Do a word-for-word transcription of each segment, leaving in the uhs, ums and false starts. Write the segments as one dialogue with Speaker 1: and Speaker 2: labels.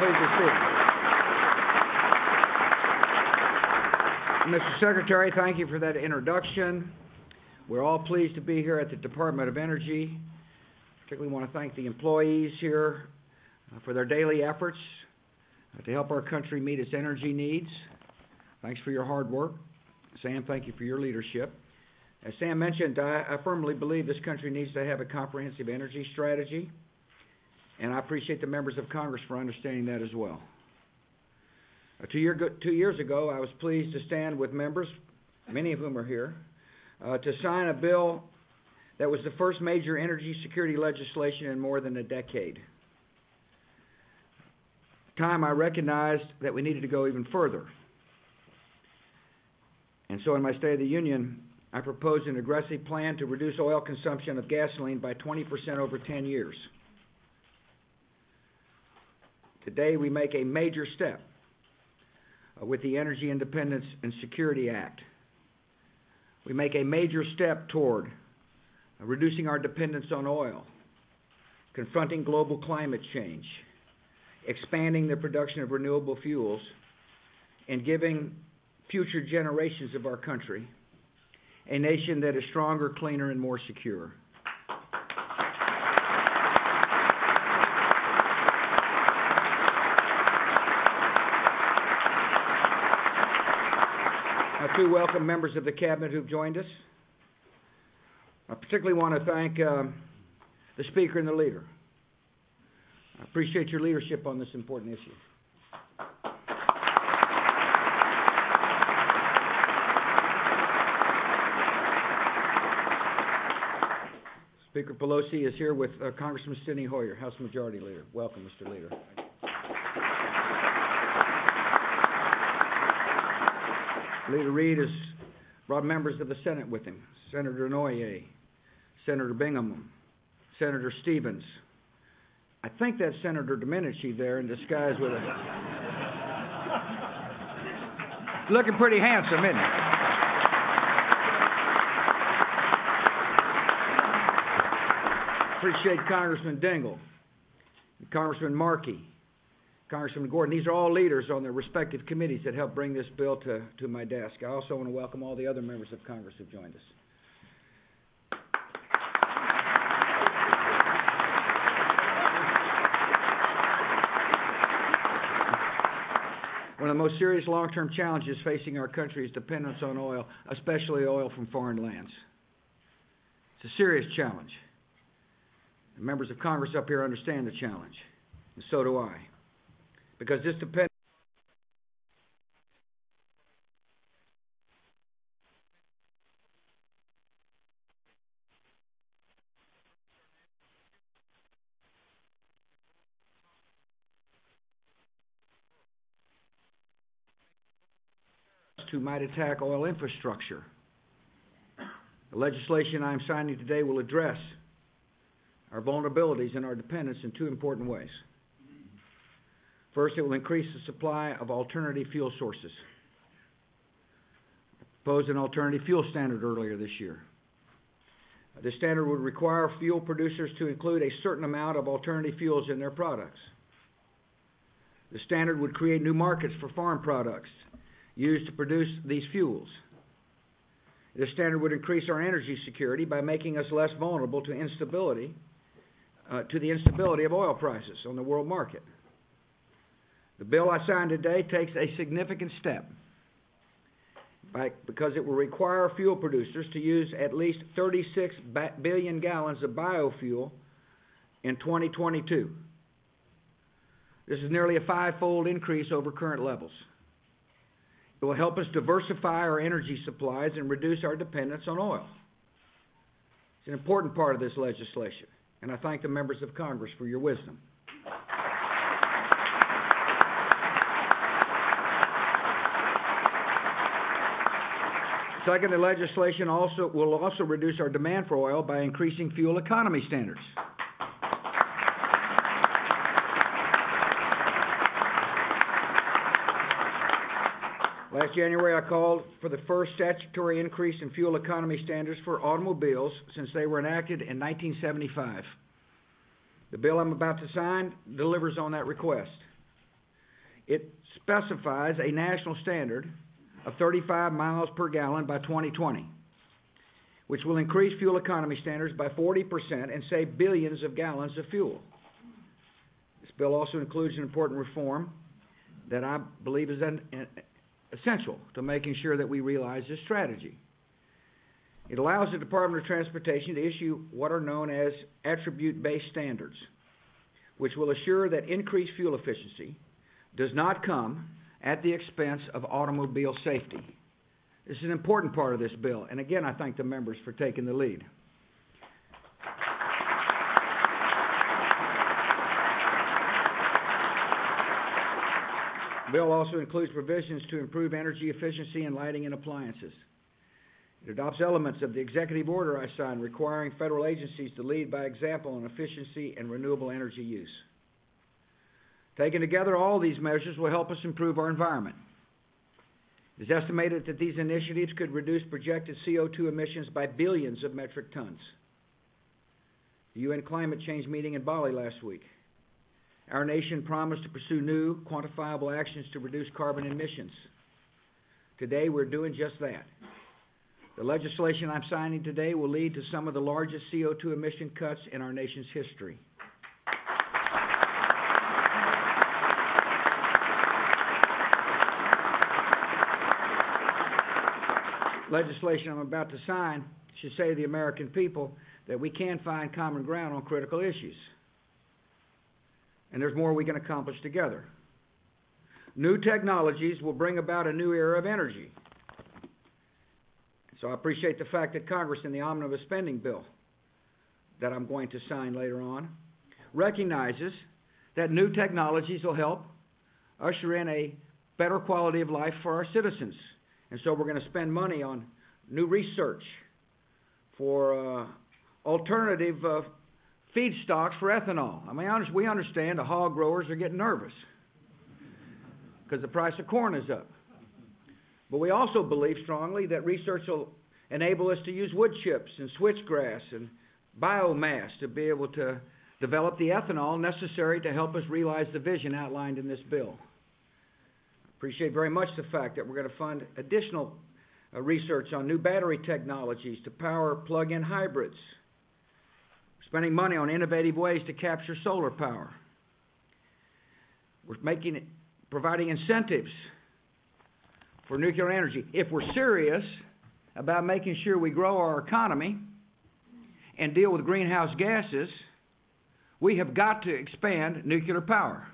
Speaker 1: please be seated. Mister Secretary, thank you for that introduction. We're all pleased to be here at the Department of Energy. Particularly want to thank the employees here uh, for their daily efforts uh, to help our country meet its energy needs. Thanks for your hard work. Sam, thank you for your leadership. As Sam mentioned, I, I firmly believe this country needs to have a comprehensive energy strategy, and I appreciate the members of Congress for understanding that as well. Uh, two, year, two years ago, I was pleased to stand with members, many of whom are here, uh, to sign a bill that was the first major energy security legislation in more than a decade. At the time, I recognized that we needed to go even further. And so in my State of the Union, I proposed an aggressive plan to reduce oil consumption of gasoline by twenty percent over ten years. Today, we make a major step uh, with the Energy Independence and Security Act. We make a major step toward uh, reducing our dependence on oil, confronting global climate change, expanding the production of renewable fuels, and giving future generations of our country a nation that is stronger, cleaner, and more secure. I too welcome members of the Cabinet who've joined us. I particularly want to thank uh, the Speaker and the Leader. I appreciate your leadership on this important issue. Speaker Pelosi is here with uh, Congressman Steny Hoyer, House Majority Leader. Welcome, Mister Leader. Leader Reid has brought members of the Senate with him. Senator Noyer, Senator Bingham, Senator Stevens. I think that's Senator Domenici there in disguise with a... Looking pretty handsome, isn't he? Appreciate Congressman Dingell, Congressman Markey, Congressman Gordon. These are all leaders on their respective committees that helped bring this bill to, to my desk. I also want to welcome all the other members of Congress who've joined us. One of the most serious long-term challenges facing our country is dependence on oil, especially oil from foreign lands. It's a serious challenge. The members of Congress up here understand the challenge, and so do I. Because this depends who might attack oil infrastructure. The legislation I'm signing today will address our vulnerabilities and our dependence in two important ways. First, it will increase the supply of alternative fuel sources. I proposed an alternative fuel standard earlier this year. This standard would require fuel producers to include a certain amount of alternative fuels in their products. The standard would create new markets for farm products used to produce these fuels. This standard would increase our energy security by making us less vulnerable to instability, uh, to the instability of oil prices on the world market. The bill I signed today takes a significant step by, because it will require fuel producers to use at least thirty-six billion gallons of biofuel in twenty twenty-two. This is nearly a five-fold increase over current levels. It will help us diversify our energy supplies and reduce our dependence on oil. It's an important part of this legislation, and I thank the members of Congress for your wisdom. Second, the legislation also will also reduce our demand for oil by increasing fuel economy standards. Last January, I called for the first statutory increase in fuel economy standards for automobiles since they were enacted in nineteen seventy-five. The bill I'm about to sign delivers on that request. It specifies a national standard of thirty-five miles per gallon by twenty twenty, which will increase fuel economy standards by forty percent and save billions of gallons of fuel. This bill also includes an important reform that I believe is an, an, essential to making sure that we realize this strategy. It allows the Department of Transportation to issue what are known as attribute-based standards, which will assure that increased fuel efficiency does not come at the expense of automobile safety. This is an important part of this bill, and again, I thank the members for taking the lead. The bill also includes provisions to improve energy efficiency in lighting and appliances. It adopts elements of the executive order I signed requiring federal agencies to lead by example in efficiency and renewable energy use. Taken together, all these measures will help us improve our environment. It is estimated that these initiatives could reduce projected C O two emissions by billions of metric tons. The U N climate change meeting in Bali last week, our nation promised to pursue new, quantifiable actions to reduce carbon emissions. Today, we're doing just that. The legislation I'm signing today will lead to some of the largest C O two emission cuts in our nation's history. Legislation I'm about to sign should say to the American people that we can find common ground on critical issues. And there's more we can accomplish together. New technologies will bring about a new era of energy. So I appreciate the fact that Congress, in the omnibus spending bill that I'm going to sign later on, recognizes that new technologies will help usher in a better quality of life for our citizens. And so we're going to spend money on new research for uh, alternative uh, feedstocks for ethanol. I mean, we understand the hog growers are getting nervous because the price of corn is up. But we also believe strongly that research will enable us to use wood chips and switchgrass and biomass to be able to develop the ethanol necessary to help us realize the vision outlined in this bill. Appreciate very much the fact that we're going to fund additional uh, research on new battery technologies to power plug-in hybrids. We're spending money on innovative ways to capture solar power. We're making it, providing incentives for nuclear energy. If we're serious about making sure we grow our economy and deal with greenhouse gases, we have got to expand nuclear power.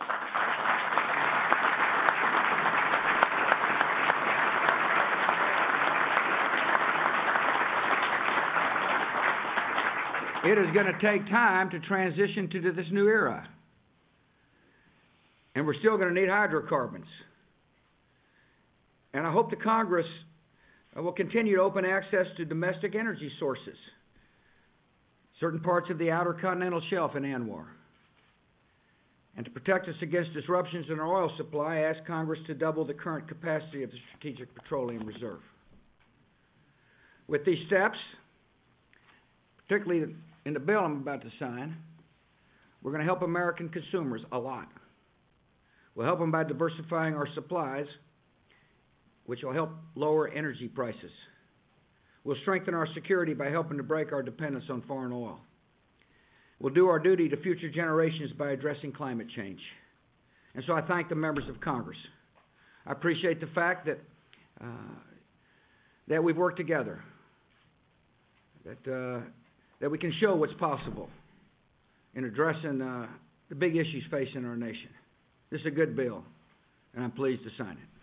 Speaker 1: It is going to take time to transition to this new era. And we're still going to need hydrocarbons. And I hope the Congress will continue to open access to domestic energy sources, certain parts of the outer continental shelf in ANWR. And to protect us against disruptions in our oil supply, I ask Congress to double the current capacity of the Strategic Petroleum Reserve. With these steps, particularly in the bill I'm about to sign, we're going to help American consumers a lot. We'll help them by diversifying our supplies, which will help lower energy prices. We'll strengthen our security by helping to break our dependence on foreign oil. We'll do our duty to future generations by addressing climate change. And so I thank the members of Congress. I appreciate the fact that uh, that we've worked together, that uh, that we can show what's possible in addressing uh, the big issues facing our nation. This is a good bill, and I'm pleased to sign it.